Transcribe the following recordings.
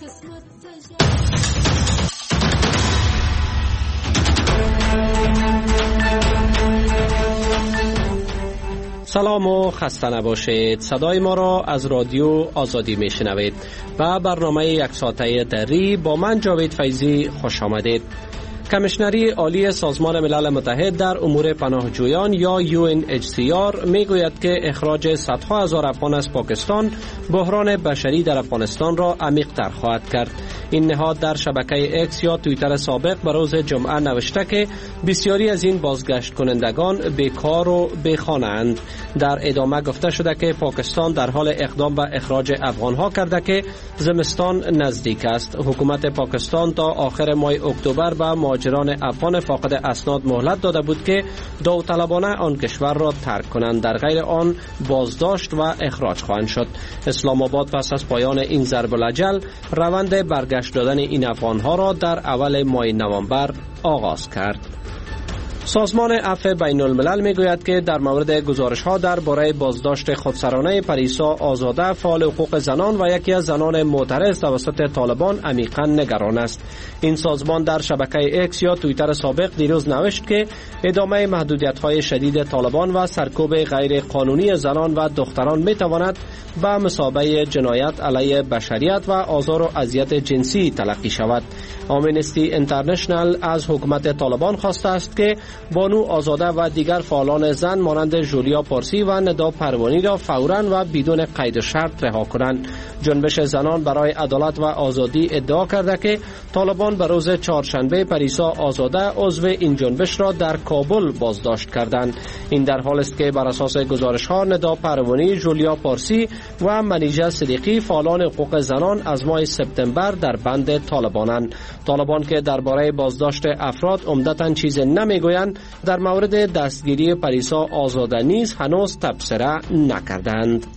سلام و خسته نباشید. صدای ما را از رادیو آزادی میشنوید و برنامه یک ساعته دری با من جاوید فیضی خوش آمدید. کمیشنری عالی سازمان ملل متحد در امور پناهجویان یا UNHCR میگوید که اخراج صدها هزار افغان از پاکستان بحران بشری در افغانستان را عمیق‌تر خواهد کرد. این نهاد در شبکه اکس یا توییتر سابق به روز جمعه نوشته که بسیاری از این بازگشت کنندگان بیکار و بیخانه اند. در ادامه گفته شده که پاکستان در حال اقدام به اخراج افغانها کرده که زمستان نزدیک است. حکومت پاکستان تا آخر ماه اکتبر به مهاجران افغان فاقد اسناد مهلت داده بود که داوطلبانه آن کشور را ترک کنند، در غیر آن بازداشت و اخراج خواهند شد. اسلام آباد پس از پایان این ضرب الاجل روند برگشت دادن این افغانها را در اول ماه نوامبر آغاز کرد. سازمان عفو بین الملل میگوید که در مورد گزارش‌ها درباره بازداشت خودسرانه پریسا آزاده فعال حقوق زنان و یکی از زنان معترض توسط طالبان عمیقاً نگران است. این سازمان در شبکه اکس یا توییتر سابق دیروز نوشت که ادامه محدودیت‌های شدید طالبان و سرکوب غیر قانونی زنان و دختران میتواند به مثابه جنایت علیه بشریت و آزار و اذیت جنسی تلقی شود. آمنستی اینترنشنال از حکومت طالبان خواسته است که بانو آزاده و دیگر فعالان زن مانند جولیا پارسی و ندا پروانی را فوراً و بدون قید و شرط رها کنند. جنبش زنان برای عدالت و آزادی ادعا کرده که طالبان به روز چهارشنبه پریسا آزاده عضو این جنبش را در کابل بازداشت کردند. این در حالی است که بر اساس گزارش‌ها ندا پروانی، جولیا پارسی و منیژه صدیقی فعالان حقوق زنان از ماه سپتامبر در بند طالبانند. طالبان که درباره بازداشت افراد عمدتاً چیز نمیگویند، در مورد دستگیری پریسا آزاده نیز هنوز تبصره نکردند.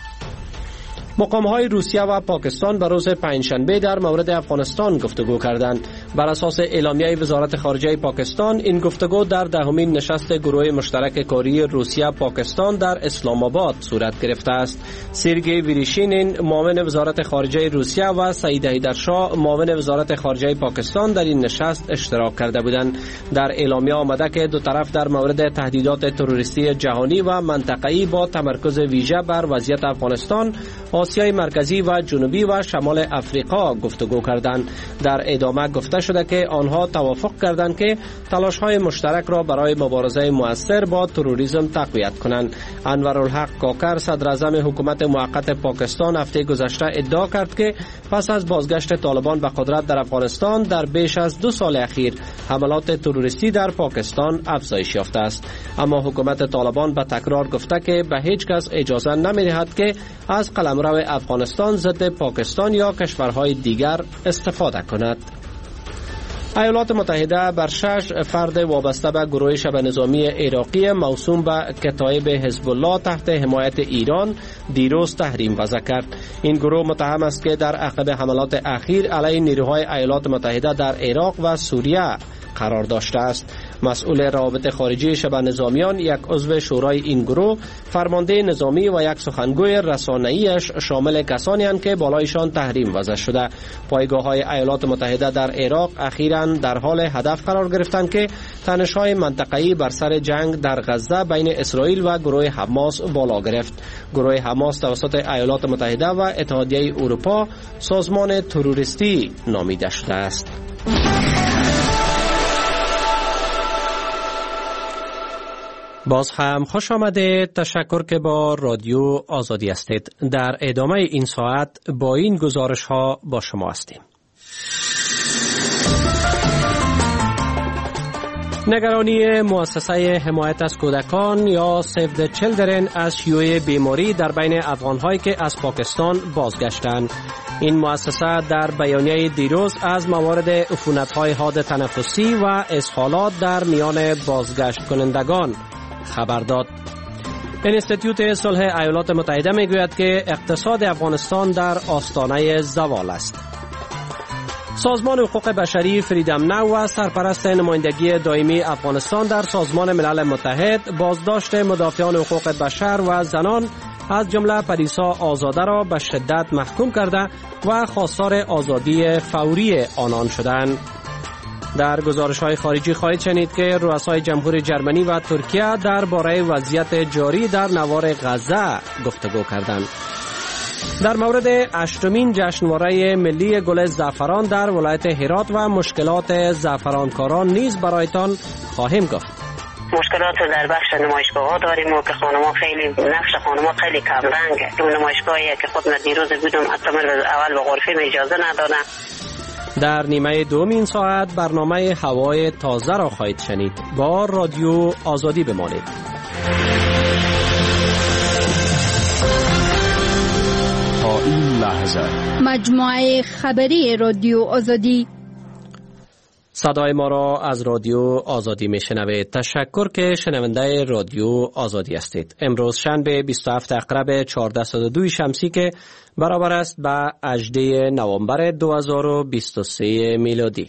مقام‌های روسیه و پاکستان به روز پنجشنبه در مورد افغانستان گفتگو کردند. بر اساس اعلامیه وزارت خارجه پاکستان، این گفتگو در دهمین نشست گروه مشترک کاری روسیه پاکستان در اسلام آباد صورت گرفته است. سرگئی ویریشینین معاون وزارت خارجه روسیه و سعید حیدرشاه معاون وزارت خارجه پاکستان در این نشست اشتراک کرده بودند. در اعلامیه آمده که دو طرف در مورد تهدیدات تروریستی جهانی و منطقه‌ای با تمرکز ویژه بر وضعیت افغانستان، آسیای مرکزی و جنوبی و شمال افریقا گفتگو کردند. در ادامه گفته شده که آنها توافق کردند که تلاش‌های مشترک را برای مبارزه مؤثر با تروریسم تقویت کنند. انورالحق کاکر صدر اعظم حکومت موقت پاکستان هفته گذشته ادعا کرد که پس از بازگشت طالبان به قدرت در افغانستان در بیش از 2 سال اخیر حملات تروریستی در پاکستان افزایش یافته است. اما حکومت طالبان به تکرار گفته که به هیچ کس اجازه نمی‌دهد که از قلمرو افغانستان ضد پاکستان یا کشورهای دیگر استفاده کند. ایالات متحده بر 6 فرد وابسته به گروه شبه نظامی عراقی موسوم به کتایب حزب الله تحت حمایت ایران دیروز تحریم وضع کرد. این گروه متهم است که در عقب حملات اخیر علیه نیروهای ایالات متحده در عراق و سوریه قرار داشته است. مسئول روابط خارجی شبه نظامیان، یک عضو شورای این گروه، فرمانده نظامی و یک سخنگوی رسانه‌ایش شامل کسانی اند که بالایشان تحریم وضع شده. پایگاه‌های ایالات متحده در عراق اخیراً در حال هدف قرار گرفتند که تنش‌های منطقه‌ای بر سر جنگ در غزه بین اسرائیل و گروه حماس بالا گرفت. گروه حماس توسط ایالات متحده و اتحادیه اروپا سازمان تروریستی نامیده شده است. باز هم خوش آمدید. تشکر که با رادیو آزادی هستید. در ادامه این ساعت با این گزارش ها با شما هستیم. نگرانی مؤسسه حمایت از کودکان یا سیو د چیلدرن از شیوع بیماری در بین افغان‌هایی که از پاکستان بازگشتند. این مؤسسه در بیانیه دیروز از موارد عفونت‌های حاد تنفسی و اسهالات در میان بازگشت کنندگان خبر داد. انستیتوت صلح ایالات متحده میگوید که اقتصاد افغانستان در آستانه زوال است. سازمان حقوق بشری فریدم ناو و سرپرست نمایندگی دائمی افغانستان در سازمان ملل متحد بازداشت مدافعان حقوق بشر و زنان از جمله پریسا آزاده را به شدت محکوم کرده و خواستار آزادی فوری آنان شدند. در گزارش‌های خارجی خواهید شنید که رؤسای جمهور جرمنی و ترکیه درباره وضعیت جاری در نوار غزه گفتگو کردند. در مورد 8مین جشنواره ملی گل زعفران در ولایت هرات و مشکلات زعفرانکاران نیز برایتان خواهیم گفت. مشکلات در بخش نمایشگاه ها داریم و که خانما خیلی نقش خانما خیلی کم رنگه. تو نمایشگاهی که خود من دیروز بودم حتی من اول به غرفه اجازه ندادن. در نیمه دوم این ساعت برنامه هوای تازه را خواهید شنید. با رادیو آزادی بمانید. تا این لحظه مجموعه خبری رادیو آزادی. صدای ما را از رادیو آزادی میشنوید. تشکر که شنونده رادیو آزادی هستید. امروز شنبه 27 اقرب 1402 شمسی که برابر است به 18 نوامبر 2023 میلادی.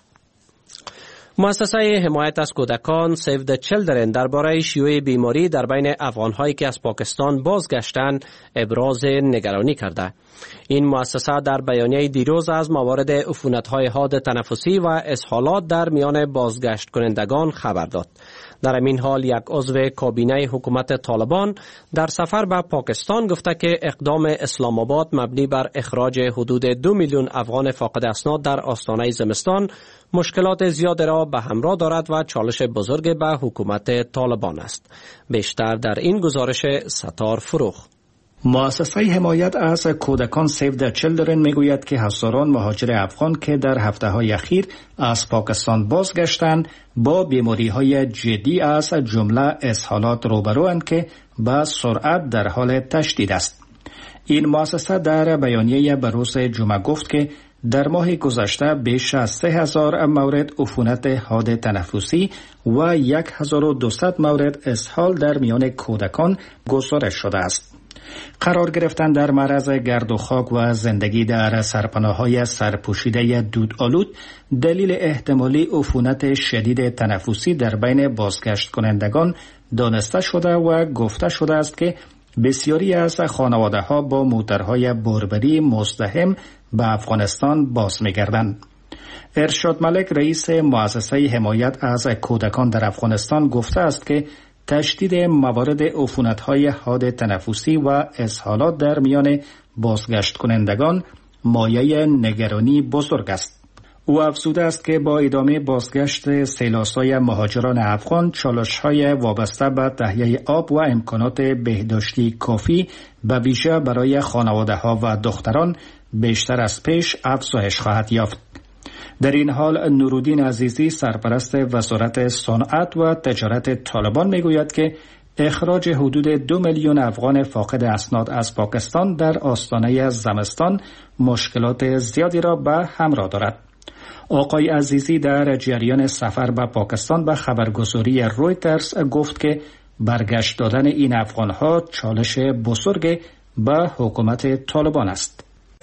مؤسسه حمایت از کودکان سیو د چیلدرن درباره شیوع بیماری در بین افغان‌هایی که از پاکستان بازگشتند ابراز نگرانی کرده. این مؤسسه در بیانیه دیروز از موارد عفونت‌های حاد تنفسی و اسهالات در میان بازگشت کنندگان خبر داد. در این حال یک عضو کابینه حکومت طالبان در سفر به پاکستان گفته که اقدام اسلام آباد مبنی بر اخراج حدود 2 میلیون افغان فاقد اسناد در آستانه زمستان مشکلات زیاد را به همراه دارد و چالش بزرگ به حکومت طالبان است. بیشتر در این گزارش ستار فروخ. مؤسسه حمایت از کودکان سیو د چیلدرن میگوید که هزاران مهاجر افغان که در هفته‌های اخیر از پاکستان بازگشتند با بیماری‌های جدی از جمله اسهالات روبروند که به سرعت در حال تشدید است. این مؤسسه در بیانیه به روز جمعه گفت که در ماه گذشته بیش از 3000 مورد عفونت حاد تنفسی و 1200 مورد اسهال در میان کودکان گزارش شده است. قرار گرفتن در معرض گرد و خاک و زندگی در سرپناه‌های سرپوشیده دودآلود دلیل احتمالی عفونت شدید تنفسی در بین بازگشت کنندگان دانسته شده و گفته شده است که بسیاری از خانواده‌ها با موترهای بربری مزدحم به افغانستان باز می‌گردند. ارشاد ملک رئیس مؤسسه حمایت از کودکان در افغانستان گفته است که تشدید موارد عفونت‌های حاد تنفسی و اسهالات در میان بازگشت کنندگان مایه نگرانی بزرگ است. او افزوده است که با ادامه بازگشت سیلاسای مهاجران افغان چالش‌های وابسته به تهیه آب و امکانات بهداشتی کافی به ویژه برای خانواده‌ها و دختران بیشتر از پیش افزایش خواهد یافت. در این حال نورالدین عزیزی سرپرست وزارت صنعت و تجارت طالبان میگوید که اخراج حدود 2 میلیون افغان فاقد اسناد از پاکستان در آستانه زمستان مشکلات زیادی را به همراه دارد. آقای عزیزی در جریان سفر به پاکستان به خبرگزاری رویترز گفت که برگشت دادن این افغانها چالش بزرگ به حکومت طالبان است.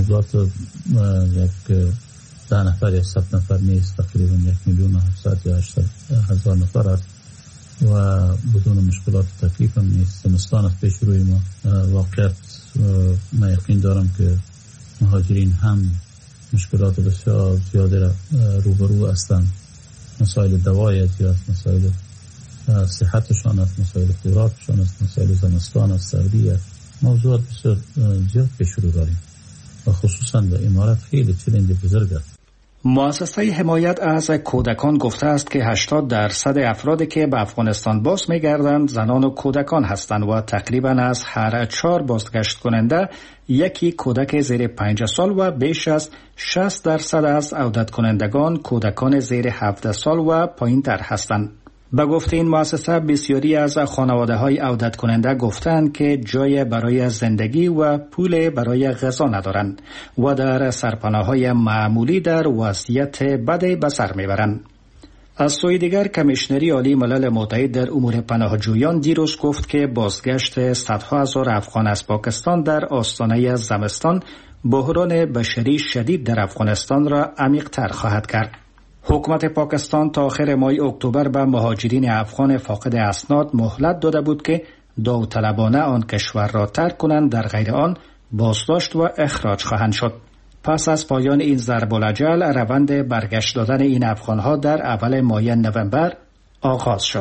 10 نفر یا 7 نفر نیست، تقریبا 1,700,000 یا 800,000 نفر است و بدون مشکلات تکلیف هم نیست. زمستان از پیش روی ما واقعیت من یقین دارم که مهاجرین هم مشکلات بسیار زیاده را روبرو هستند. مسائل دوایی زیاد، مسائل صحتشان است، مسائل خوراکشان است، مسائل زمستان است، سردی است. موضوعات بسیار زیاد پیش رو داریم و خصوصا به امارات خیلی چالش بزرگ است. مؤسسه حمایت از کودکان گفته است که 80% افرادی که به افغانستان باز می‌گردند زنان و کودکان هستند و تقریباً از هر 4 بازگشت کننده یکی کودک زیر 5 سال و بیش از 60% از عودت کنندگان کودکان زیر 17 سال و پایین‌تر هستند. به گفته این مؤسسه بسیاری از خانواده‌های عودت کننده گفتند که جای برای زندگی و پول برای غذا ندارند و در سرپناه‌های معمولی در وضعیت بدی به سر میبرند. از سوی دیگر کمیشنری عالی ملل متحد در امور پناهجویان دیروز گفت که بازگشت صدها هزار افغان از پاکستان در آستانه زمستان بحران بشری شدید در افغانستان را عمیق‌تر خواهد کرد. حکومت پاکستان تا آخر ماه اکتبر به مهاجرین افغان فاقد اسناد مهلت داده بود که داوطلبانه آن کشور را ترک کنند، در غیر آن بازداشت و اخراج خواهند شد. پس از پایان این ضرب الاجل، روند برگشت دادن این افغانها در اول ماه نوامبر آغاز شد.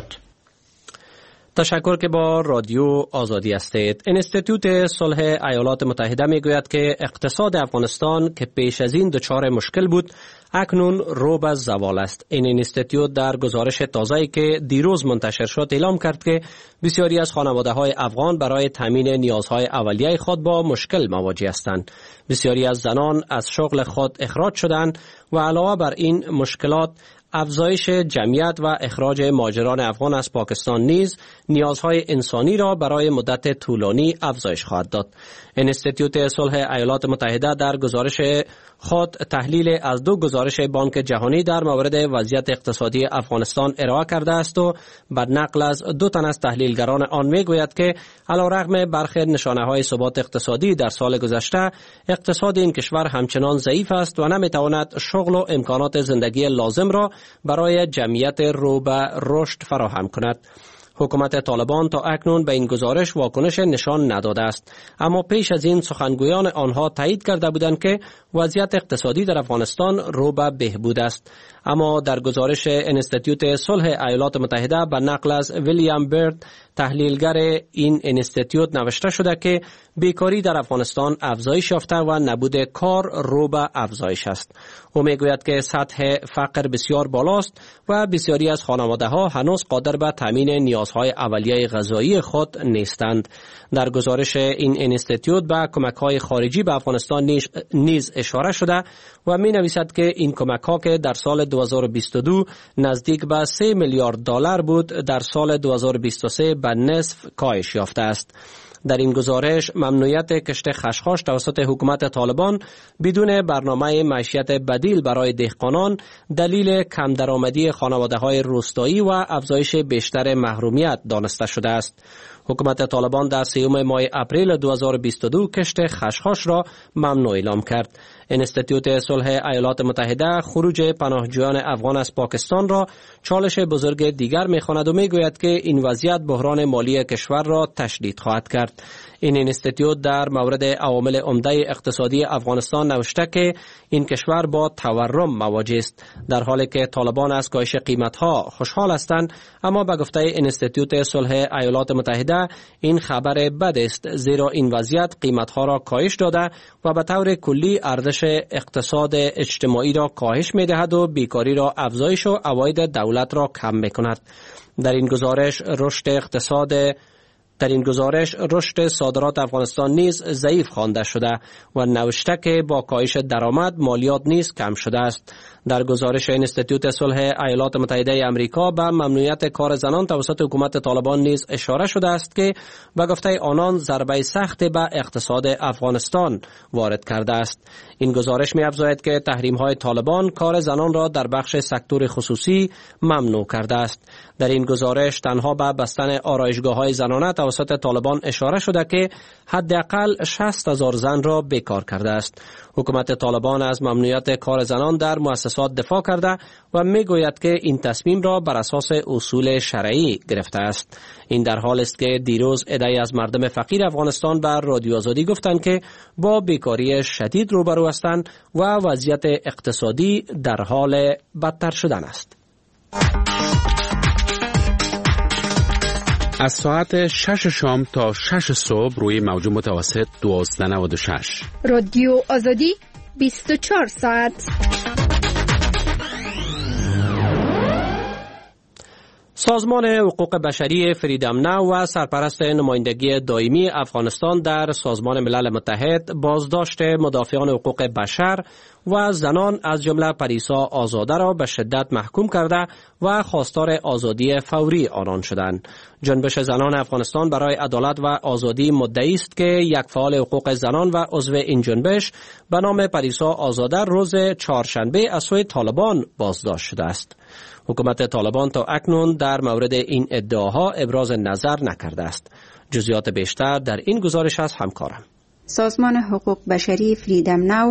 تشکر که با رادیو آزادی هستید. انستیتوت صلح ایالات متحده میگوید که اقتصاد افغانستان که پیش از این دچار مشکل بود اکنون رو به زوال است. این انستیتوت در گزارش تازه‌ای که دیروز منتشر شد اعلام کرد که بسیاری از خانواده‌های افغان برای تامین نیازهای اولیه خود با مشکل مواجه هستند. بسیاری از زنان از شغل خود اخراج شدند و علاوه بر این مشکلات افزایش جمعیت و اخراج مهاجران افغان از پاکستان نیز نیازهای انسانی را برای مدت طولانی افزایش خواهد داد. انستیتوت صلح ایالات متحده در گزارش خود تحلیل از دو گزارش بانک جهانی در مورد وضعیت اقتصادی افغانستان ارائه کرده است و بر نقل از دو تن از تحلیلگران آن میگوید که علیرغم برخی نشانه‌های ثبات اقتصادی در سال گذشته، اقتصاد این کشور همچنان ضعیف است و نمیتواند شغل و امکانات زندگی لازم را برای جمعیت رو به رشد فراهم کند. حکومت طالبان تا اکنون به این گزارش واکنش نشان نداده است، اما پیش از این سخنگویان آنها تایید کرده بودند که وضعیت اقتصادی در افغانستان رو به بهبود است. اما در گزارش انستیتوت صلح ایالات متحده به نقل از ویلیام برد، تحلیلگر این انستیتوت، نوشته شده که بیکاری در افغانستان افزایش یافته و نبود کار رو به افزایش است. او میگوید که سطح فقر بسیار بالاست و بسیاری از خانواده‌ها هنوز قادر به تامین نیازهای اولیه غذایی خود نیستند. در گزارش این انستیتوت به کمک‌های خارجی به افغانستان نیز اشاره شده و می‌نویسد که این کمک‌ها که در سال 2022 نزدیک به 3 میلیارد دلار بود، در سال 2023 به نصف کاهش یافته است. در این گزارش ممنوعیت کشت خشخاش توسط حکومت طالبان بدون برنامه معیشت بدیل برای دهقانان دلیل کم درآمدی خانواده‌های روستایی و افزایش بیشتر محرومیت دانسته شده است. حکومت طالبان در 3 ماه اپریل 2022 کشت خشخاش را ممنوع اعلام کرد. انستیتوت صلح ایالات متحده خروج پناهجویان افغان از پاکستان را چالش بزرگ دیگر می‌خواند و میگوید که این وضعیت بحران مالی کشور را تشدید خواهد کرد. این انستیتوت در مورد عوامل عمده اقتصادی افغانستان نوشته که این کشور با تورم مواجه است، در حالی که طالبان از کاهش قیمت‌ها خوشحال هستند، اما به گفته انستیتوت صلح ایالات متحده این خبر بد است، زیرا این وضعیت قیمت‌ها را کاهش داده و به طور کلی ارزش اقتصاد اجتماعی را کاهش می‌دهد و بیکاری را افزایش و عواید دولت را کم می‌کند. در این گزارش رشد صادرات افغانستان نیز ضعیف خوانده شده و نوشته که با کاهش درآمد مالیات نیز کم شده است. در گزارش انستیتوت صلح ایالات متحده آمریکا به ممنوعیت کار زنان توسط حکومت طالبان نیز اشاره شده است که به گفته آنان ضربه سخت به اقتصاد افغانستان وارد کرده است. این گزارش می‌افزاید که تحریم‌های طالبان کار زنان را در بخش سکتور خصوصی ممنوع کرده است. در این گزارش تنها به بستن آرایشگاه‌های زنانه توسط طالبان اشاره شده که حداقل 60,000 زن را بیکار کرده است. حکومت طالبان از ممنوعیت کار زنان در مؤسسات دفاع کرده و میگوید که این تصمیم را بر اساس اصول شرعی گرفته است. این در حال است که دیروز عده‌ای از مردم فقیر افغانستان بر رادیو آزادی گفتند که با بیکاری شدید روبرو هستند و وضعیت اقتصادی در حال بدتر شدن است. از ساعت 6 شام تا 6 صبح روی موج متوسط 1296 رادیو آزادی 24 ساعت. سازمان حقوق بشری فریدم ناو و سرپرست نمایندگی دائمی افغانستان در سازمان ملل متحد بازداشت مدافعان حقوق بشر و زنان از جمله پریسا آزاده را به شدت محکوم کرده و خواستار آزادی فوری آنان شدند. جنبش زنان افغانستان برای عدالت و آزادی مدعی است که یک فعال حقوق زنان و عضو این جنبش به نام پریسا آزاده روز چهارشنبه از سوی طالبان بازداشت شده است. حکومت طالبان تا اکنون در مورد این ادعاها ابراز نظر نکرده است. جزئیات بیشتر در این گزارش از همکارم. سازمان حقوق بشری فریدم ناو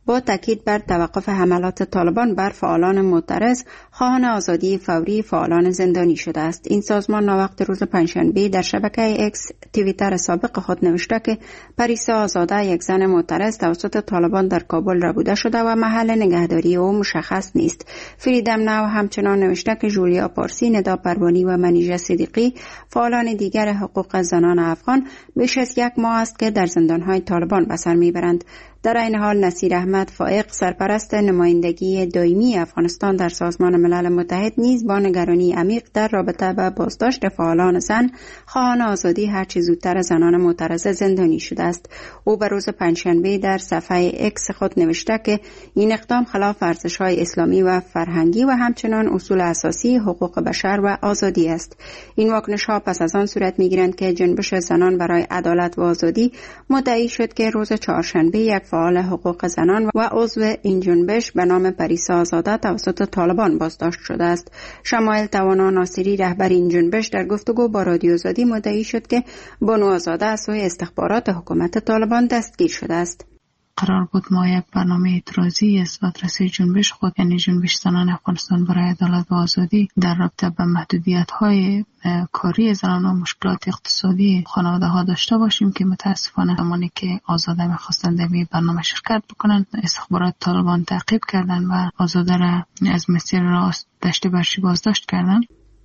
با تاکید بر توقف حملات طالبان بر فعالان معترض خواهان آزادی فوری فعالان زندانی شده است. این سازمان ناوقت روز پنجشنبه در شبکه اکس توییتر سابق خود نوشته که پریسا آزاده، یک زن معترض توسط طالبان در کابل ربوده شده و محل نگهداری او مشخص نیست. فریدم ناو همچنان نوشته که جولیا پارسی، ندا پروانی و منیژه صدیقی، فعالان دیگر حقوق زنان افغان، بیش از یک ماه است که در زندانهای طالبان به سر میبرند. در این حال نصیر احمد فائق، سرپرست نمایندگی دائمی افغانستان در سازمان ملل متحد، نیز با نگرانی عمیق در رابطه با بازداشت فعالان زن خواهان آزادی هرچه زودتر زنان معترض زندانی شده است. او به روز پنجشنبه در صفحه اکس خود نوشته که این اقدام خلاف ارزش‌های اسلامی و فرهنگی و همچنان اصول اساسی حقوق بشر و آزادی است. این واکنش‌ها پس از آن صورت می‌گیرند که جنبش زنان برای عدالت و آزادی مدعی شد که روز چهارشنبه یک فعال حقوق زنان و عضو این جنبش به نام پریسا آزاده توسط طالبان بازداشت شده است. شمایل توانا ناصری، رهبر این جنبش، در گفتگو با رادیو آزادی مدعی شد که بانو آزاده از سوی استخبارات حکومت طالبان دستگیر شده است. قرار بود ما یک برنامه اعتراضی از مدرسه جنبش خود، یعنی جنبش زنان افغانستان برای عدالت و آزادی، در رابطه به محدودیت‌های کاری زنان و مشکلات اقتصادی خانواده ها داشته باشیم که متاسفانه زمانی که آزاده می‌خواستند در برنامه شرکت بکنند، استخبارات طالبان تعقیب کردند و آزاده را از مسیر راست دشت برشی بازداشت کردند.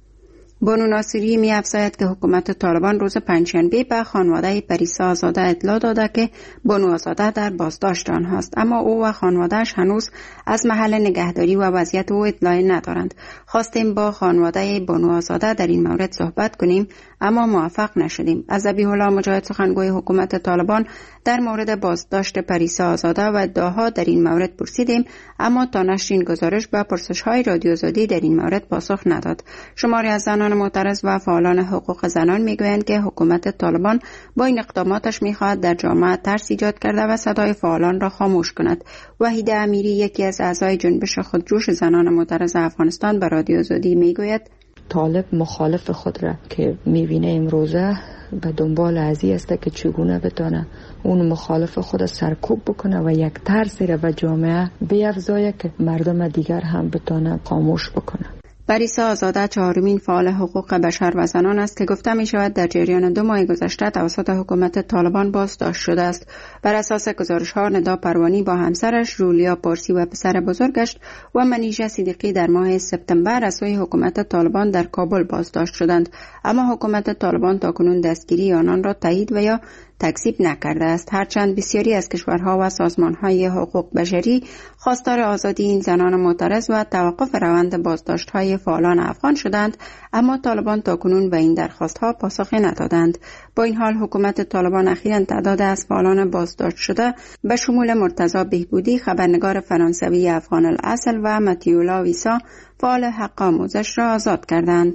بانو ناصری می‌افزاید که حکومت طالبان روز پنجشنبه به خانواده پریسا آزاده اطلاع داده که بانو آزاده در بازداشت آنهاست، اما او و خانواده‌اش هنوز از محل نگهداری و وضعیت او اطلاعی ندارند. خواستیم با خانواده بانو آزاده در این مورد صحبت کنیم اما موفق نشدیم. از ذبیح الله مجاهد، سخنگوی حکومت طالبان، در مورد بازداشت پریسا آزاده و ادعاها در این مورد پرسیدیم، اما تا نشر این گزارش به پرسش‌های رادیو آزادی در این مورد پاسخ نداد. شماری از زنان معترض و فعالان حقوق زنان میگویند که حکومت طالبان با این اقداماتش میخواهد در جامعه ترس ایجاد کرده و صدای فعالان را خاموش کند. وحیده امیری، یکی از اعضای جنبش خودجوش زنان معترض افغانستان، به رادیو آزادی میگوید طالب مخالف خود را که میبینه امروزه به دنبال ازی است که چگونه بتانه اون مخالف خود سرکوب بکنه و یک ترسی را به جامعه بیفزایه که مردم دیگر هم بتانه خاموش بکنه. پریسا آزاده چهارمین فعال حقوق بشر و زنان است که گفته می شود در جریان 2 ماه گذشته توسط حکومت طالبان بازداشت شده است. بر اساس گزارش‌ها، ندا پروانی با همسرش جولیا پارسی و پسر بزرگش و منیژه صدیقی در ماه سپتامبر از سوی حکومت طالبان در کابل بازداشت شدند، اما حکومت طالبان تاکنون دستگیری آنان را تایید و یا تکذیب نکرده است. هرچند بسیاری از کشورها و سازمان‌های حقوق بشری خواستار آزادی این زنان معترض و توقف روند بازداشت‌های فعالان افغان شدند، اما طالبان تاکنون به این درخواست‌ها پاسخی ندادند. با این حال حکومت طالبان اخیراً تعداد از فعالان بازداشت شده به شمول مرتضی بهبودی، خبرنگار فرانسوی افغان الاصل، و متیولا ویسا، فعال حق آموزش را آزاد کردند.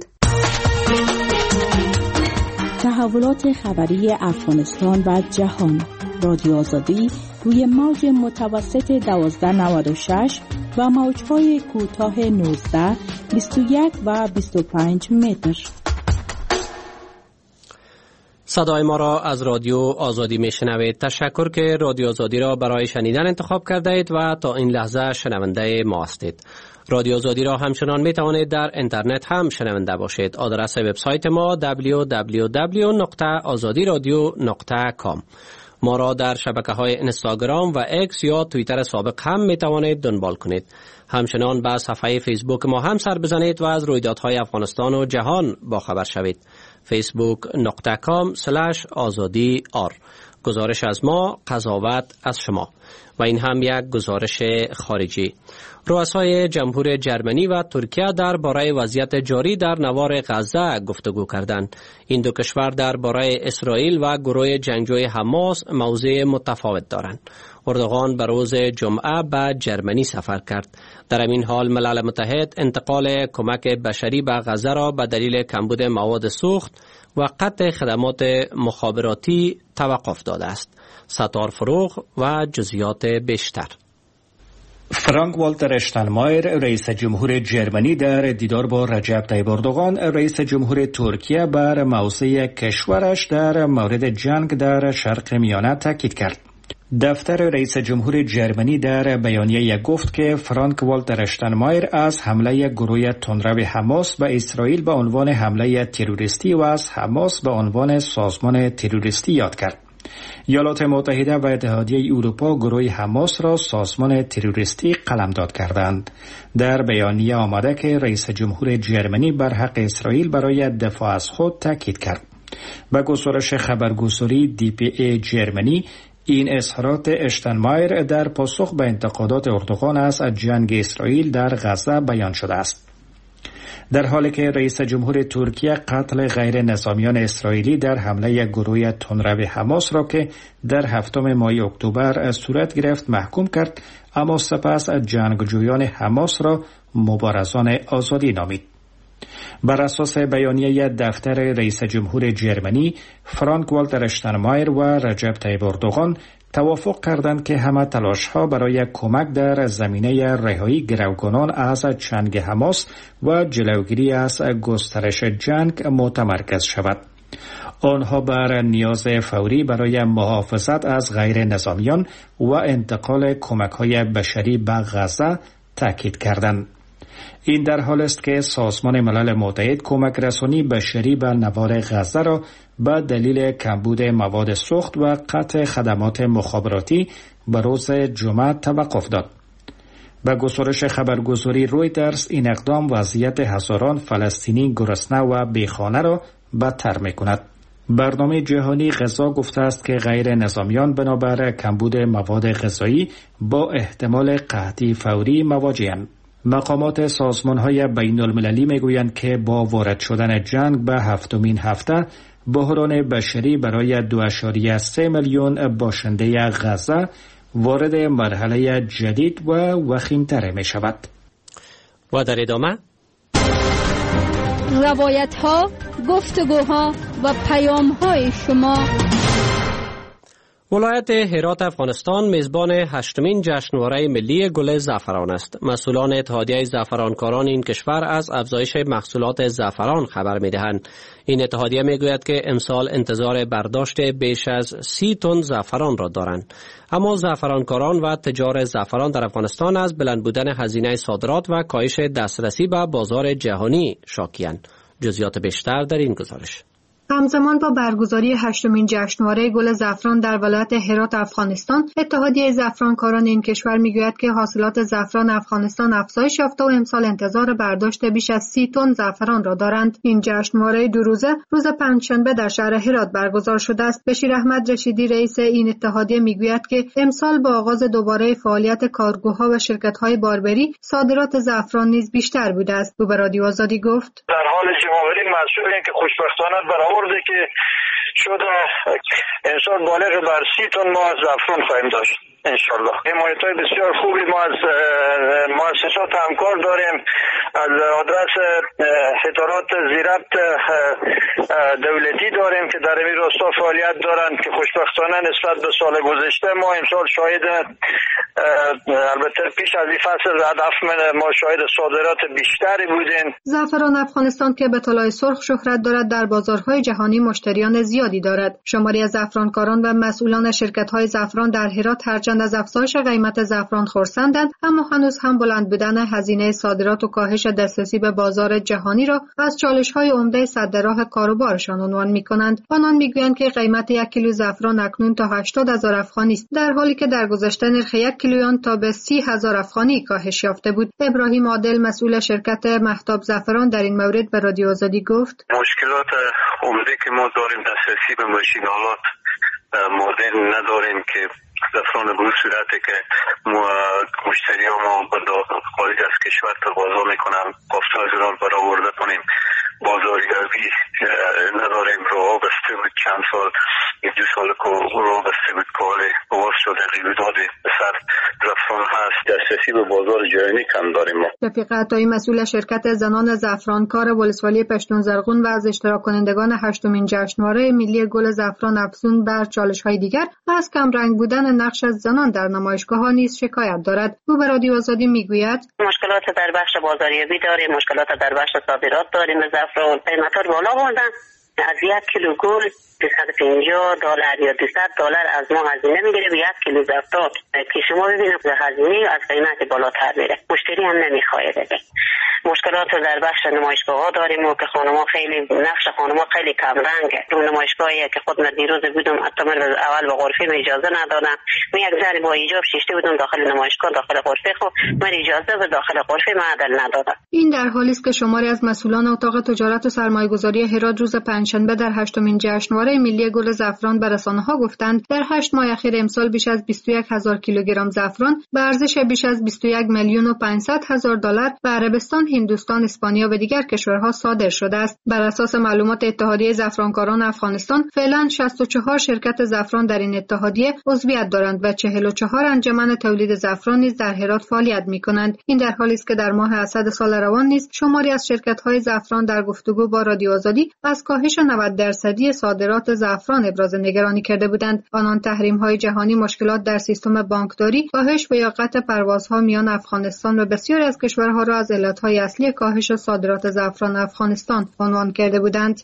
تحولات خبری افغانستان و جهان. رادیو آزادی روی موج متوسط 1296 و موج‌های کوتاه 19، 21 و 25 متر. صدای ما را از رادیو آزادی میشنوید. تشکر که رادیو آزادی را برای شنیدن انتخاب کرده اید و تا این لحظه شنونده ما هستید. رادیو آزادی را همچنان می توانید در اینترنت هم شنونده باشید. آدرس وبسایت ما www.azadiradio.com. ما را در شبکه‌های اینستاگرام و اکس یا توییتر سابق هم می توانید دنبال کنید. همچنان به صفحه فیسبوک ما هم سر بزنید و از رویدادهای افغانستان و جهان باخبر شوید. facebook.com/azadi.r. گزارش از ما، قضاوت از شما. و این هم یک گزارش خارجی. رؤسای جمهور جرمنی و ترکیه درباره وضعیت جاری در نوار غزه گفتگو کردند. این دو کشور درباره اسرائیل و گروه جنگجوی حماس موضع متفاوت دارند. اردوغان به روز جمعه به جرمنی سفر کرد. در این حال ملل متحد انتقال کمک بشری به غزه را به دلیل کمبود مواد سوخت و قطع خدمات مخابراتی توقف داده است. ستار فروغ و جزئیات بیشتر. فرانک والتر اشتاینمایر، رئیس جمهور جرمنی، در دیدار با رجب طیب اردوغان، رئیس جمهور ترکیه، بر موضع کشورش در مورد جنگ در شرق میانه تاکید کرد. دفتر رئیس جمهور جرمنی در بیانیه گفت که فرانک والتر اشتاینمایر از حمله گروه تندرو حماس به اسرائیل به عنوان حمله تروریستی و از حماس به عنوان سازمان تروریستی یاد کرد. ایالات متحده و اتحادیه اروپا گروه حماس را سازمان تروریستی قلمداد کردند. در بیانیه آمده که رئیس جمهور جرمنی بر حق اسرائیل برای دفاع از خود تاکید کرد. به گزارش خبرگزاری DPA جرمنی، این اظهارات اشتاینمایر در پاسخ به انتقادات اردوغان از جنگ اسرائیل در غزه بیان شده است. در حالی که رئیس جمهور ترکیه قتل غیر نظامیان اسرائیلی در حمله گروه تندرو حماس را که در 7 ماه اکتبر صورت گرفت محکوم کرد، اما سپس جنگجویان حماس را مبارزان آزادی نامید. بر اساس بیانیه دفتر رئیس جمهور جرمنی، فرانک والتر اشتاینمایر و رجب طیب اردوغان توافق کردند که همه تلاش‌ها برای کمک در زمینه رهایی گروگانان از چنگ حماس و جلوگیری از گسترش جنگ متمرکز شود. آنها بر نیاز فوری برای محافظت از غیر نظامیان و انتقال کمک‌های بشری به غزه تاکید کردند. این در حال است که سازمان ملل متحد کمک رسانی بشری به نوار غزه را به دلیل کمبود مواد سوخت و قطع خدمات مخابراتی به روز جمعه توقف داد. به گزارش خبرگزاری رویترز، این اقدام وضعیت هزاران فلسطینی گرسنه و بیخانه را بدتر می‌کند. برنامه جهانی غذا گفته است که غیر نظامیان بنابر کمبود مواد غذایی با احتمال قحطی فوری مواجه‌اند. مقامات سازمان‌های بین‌المللی می‌گویند که با وارد شدن جنگ به 7مین هفته، بحران بشری برای 2.3 میلیون باشنده غزه وارد مرحله جدید و وخیم‌تر می‌شود. و در ادامه روایت‌ها، گفتگوها و پیام‌های شما. ولایت هرات افغانستان میزبان 8مین جشنواره ملی گل زعفران است. مسئولان اتحادیه زعفرانکاران این کشور از افزایش محصولات زعفران خبر می‌دهند. این اتحادیه میگوید که امسال انتظار برداشت بیش از 30 تن زعفران را دارند. اما زعفرانکاران و تجار زعفران در افغانستان از بلند بودن هزینه صادرات و کاهش دسترسی به بازار جهانی شاکی‌اند. جزئیات بیشتر در این گزارش. همزمان با برگزاری 8مین جشنواره گل زعفران در ولایت هرات افغانستان، اتحادیه زعفرانکاران این کشور میگوید که حاصلات زعفران افغانستان افزایش یافته و امسال انتظار برداشت بیش از 30 تن زعفران را دارند. این جشنواره 2 روزه روز پنجشنبه در شهر هرات برگزار شده است. بشیر احمد رشیدی رئیس این اتحادیه میگوید که امسال با آغاز دوباره فعالیت کارگوها و شرکت‌های باربری، صادرات زعفران نیز بیشتر بوده است. او به رادیو آزادی گفت: در حال جمع‌آوری مسئولین که خوشبختانه برآورده که شده امسال بالغ بر 30 تن ما زعفران خواهیم داشت انشالله. حمایت‌های بسیار خوبی ما از مؤسسات همکار داریم. از آدرس ادارات زیربط دولتی داریم که در این راستا فعالیت دارند که خوشبختانه نسبت به سال گذشته ما امسال شاهد، البته پیش از این فصل هدف ما شاهد صادرات بیشتری بودیم. زعفران افغانستان که به طلای سرخ شهرت دارد در بازارهای جهانی مشتریان زیادی دارد. شماری از زعفرانکاران و مسئولان شرکت‌های زعفران در هرات هرچند از افزایش قیمت زعفران خرسندند، اما هنوز هم بلند بودن هزینه صادرات و کاهش دسترسی به بازار جهانی را از چالش‌های عمده سد راه کاروبارشان عنوان می‌کنند. آنان می‌گویند که قیمت 1 کیلو زعفران اکنون تا 80,000 افغانی است، در حالی که در گذشته نرخ 1 کیلوی آن تا به 30,000 افغانی کاهش یافته بود. ابراهیم عادل مسئول شرکت مهتاب زعفران در این مورد به رادیو آزادی گفت: مشکلات عمده که ما داریم دسترسی به ماشین‌آلات مدرن نداریم که زعفران به صورتی که مشتری ما خارج از کشور تقاضا میکنن گفته از اونان برآورده کنیم. بازاریابی نداریم. راه بسته بود چند سال، 2 سال که راه بسته بود کال باز شده قیمت به سر زعفران هست. دسترسی به بازار جهانی کم داریم ما. رفیق عطایی مسئول شرکت زنان زعفرانکار ولسوالی پشتون زرغون و از اشتراک کنندگان 8مین جشنواره ملی گل زعفران افزون بر چالش‌های دیگر از کم رنگ بودن نقش زنان در نمایشگاه‌ها نیز شکایت دارد. او به رادیو آزادی میگوید: مشکلات در بخش بازاریابی داریم، مشکلات در بخش صادرات داریم. زعفران قیمت‌ها بالا بردن از 1 کیلو گل $250 یا $200 از ما هزینه میگیره به 1 کیلو زفتات که شما ببینید هزینه از قیمت بالاتر میره، مشتری هم نمیخواد. مشکلات در بخش نمایشگاه ها داریم و که خانم‌ها خیلی نقش خانم‌ها خیلی کم رنگه. اون نمایشگاهی که خود من دیروز بودم حتی من اول به غرفه اجازه ندادم، من یک ذره با ایجاب شیشته بودم داخل نمایشگاه داخل غرفه، خب من اجازه به داخل غرفه معدل ندادم. این در حالی است که شماری از مسئولان اتاق تجارت و سرمایه‌گذاری هرات روز پنجشنبه در 8مین جشنواره ملی گل زعفران به رسانه‌ها گفتند در 8 ماه اخیر امسال بیش از 21,000 کیلوگرم زعفران به ارزش بیش از $21,500,000 به عربستان، هندوستان، اسپانیا و دیگر کشورها صادر شده است. بر اساس معلومات اتحادیه زعفرانکاران افغانستان، فعلا 64 شرکت زعفران در این اتحادیه عضویت دارند و 44 انجمن تولید زعفران نیز در هرات فعالیت می‌کنند. این در حالی است که در ماه اسد سال روان نیز شماری از شرکت‌های زعفران در گفتگو با رادیو آزادی از کاهش 90% صادرات زعفران ابراز نگرانی کرده بودند. آنان تحریم‌های جهانی، مشکلات در سیستم بانکداری، کاهش و یا قطع پروازها میان افغانستان و بسیاری از کشورها را از علت‌های اصلی کاهش صادرات زعفران افغانستان عنوان کرده بودند.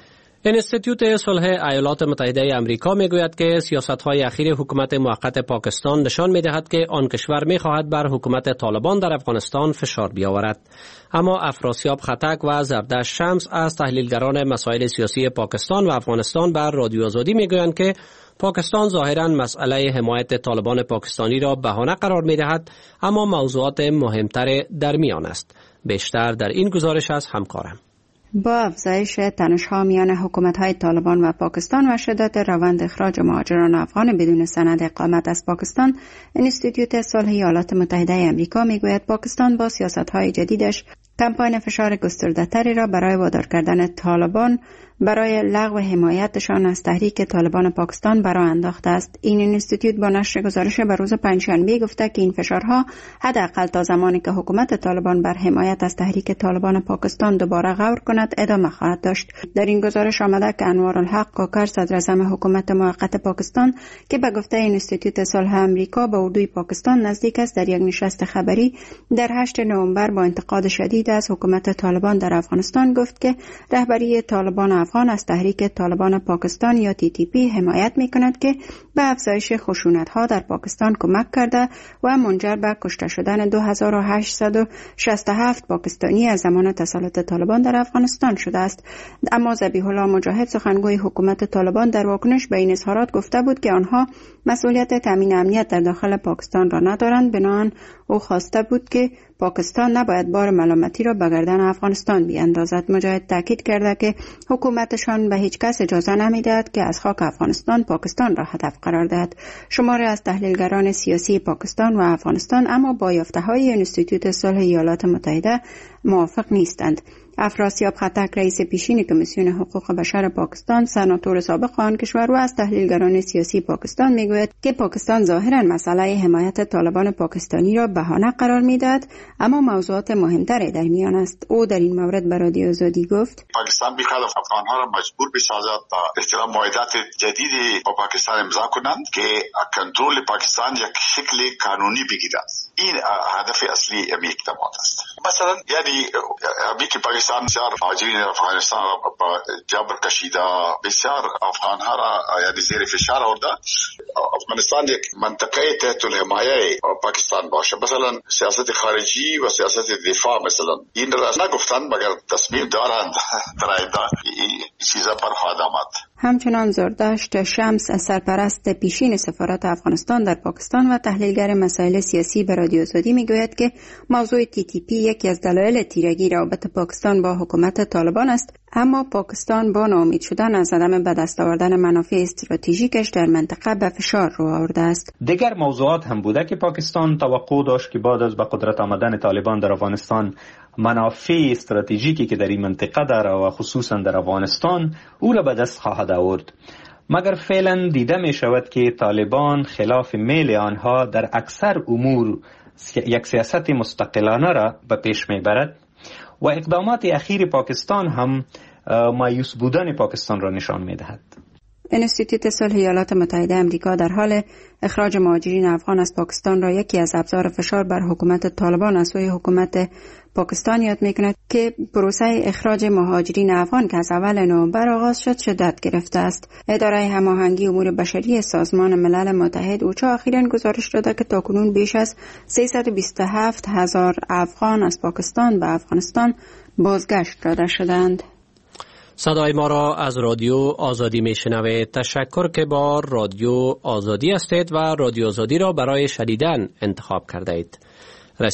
انستیتوت صلح ایالات متحده آمریکا میگوید که سیاست‌های اخیر حکومت موقت پاکستان نشان می‌دهد که آن کشور می‌خواهد بر حکومت طالبان در افغانستان فشار بیاورد. اما افراسیاب خطک و زردشت شمس از تحلیلگران مسائل سیاسی پاکستان و افغانستان بر رادیو آزادی میگویند که پاکستان ظاهراً مسئله حمایت طالبان پاکستانی را بهانه قرار می‌دهد، اما موضوعات مهمتر در میان است. بیشتر در این گزارش از همکارم. با افزایش تنش‌ها میان حکومت‌های طالبان و پاکستان و شدت روند اخراج مهاجران افغان بدون سند اقامت از پاکستان، انستیتوت صلح ایالات متحده آمریکا میگوید پاکستان با سیاست‌های جدیدش کمپاین فشار گسترده‌تری را برای وادار کردن طالبان برای لغو حمایتشان از تحریک طالبان پاکستان برآ انداخته است. این اینستیتوت با نشر گزارش به روز پنجشنبه گفته که این فشارها حداقل تا زمانی که حکومت طالبان بر حمایت از تحریک طالبان پاکستان دوباره غور کند ادامه خواهد داشت. در این گزارش آمده که انوارالحق کاکر، صدراعظم حکومت موقت پاکستان که به گفته اینستیتوت صلح آمریکا به اردوی پاکستان نزدیک است، در یک نشست خبری در 8 نوامبر با انتقاد شدید از حکومت طالبان در افغانستان گفت که رهبری طالبان افغان از تحریک طالبان پاکستان یا TTP حمایت می‌کند که به افزایش خشونت‌ها در پاکستان کمک کرده و منجر به کشته شدن 2867 پاکستانی از زمان تسلط طالبان در افغانستان شده است. اما ذبیح الله مجاهد، سخنگوی حکومت طالبان، در واکنش به این اظهارات گفته بود که آنها مسئولیت تامین امنیت در داخل پاکستان را ندارند. بنابراین او خواسته بود که پاکستان نباید بار ملامتی را به گردن افغانستان بیاندازد. مجاهد تاکید کرده که حکومتشان به هیچ کس اجازه نمیدهد که از خاک افغانستان پاکستان را هدف قرار دهد. شماری از تحلیلگران سیاسی پاکستان و افغانستان اما با یافته‌های انستیتوت صلح ایالات متحده موافق نیستند. افراسیاب خطک، رئیس پیشین کمیسیون حقوق بشر پاکستان، سناتور سابق آن کشور و از تحلیلگران سیاسی پاکستان میگوید که پاکستان ظاهراً مسئله حمایت طالبان پاکستانی را بهانه قرار میدهد، اما موضوعات مهمتری در میان است. او در این مورد به رادیو آزادی گفت: پاکستان می‌خواهد افغان‌ها را مجبور بسازد تا احترام معاهدات جدیدی با پاکستان امضا کنند که کنترل پاکستان یک شکل قانونی بگیرد. این هدف اصلی این اقدامات است. مثلا یعنی همی که پاکستان بسیار مهاجرین افغانستان را با جبر کشیده، بسیار افغان‌ها را یعنی زیر فشار آورده. افغانستان یک منطقه تحت الحمایه پاکستان باشه، مثلا سیاست خارجی و سیاست دفاع مثلا این را نگفتند مگر تصمیم دارند در آینده این چیزا بر خواهد آمد. همچنان زردشت شمس، سرپرست پیشین سفارت افغانستان در پاکستان و تحلیلگر مسائل سیاسی، به رادیو آزادی میگوید که موضوع TTP یکی از دلایل تیرگی روابط پاکستان با حکومت طالبان است، اما پاکستان با ناامید شدن از عدم به دست آوردن منافع استراتژیکش در منطقه به فشار رو آورده است. دیگر موضوعات هم بوده که پاکستان توقع داشت که بعد از به قدرت آمدن طالبان در افغانستان منافع استراتژیکی که در این منطقه داره و خصوصا در افغانستان او را به دست خواهد آورد. مگر فعلا دیده می شود که طالبان خلاف میل آنها در اکثر امور یک سیاست مستقلانه را به پیش می برد و اقدامات اخیر پاکستان هم مایوس بودن پاکستان را نشان می دهد. انستیتوت صلح ایالات متحده آمریکا در حال اخراج مهاجرین افغان از پاکستان را یکی از ابزار فشار بر حکومت طالبان از سوی حکومت پاکستان یاد می‌کند که پروسه اخراج مهاجرین افغان که از اول نوامبر آغاز شد شدت گرفته است. اداره هماهنگی امور بشری سازمان ملل متحد اوچا اخیراً گزارش داده که تاکنون بیش از 327,000 افغان از پاکستان به افغانستان بازگشت داده شدند. صدای ما را از رادیو آزادی میشنوید. تشکر که با رادیو آزادی هستید و رادیو آزادی را برای شنیدن انتخاب کرده اید.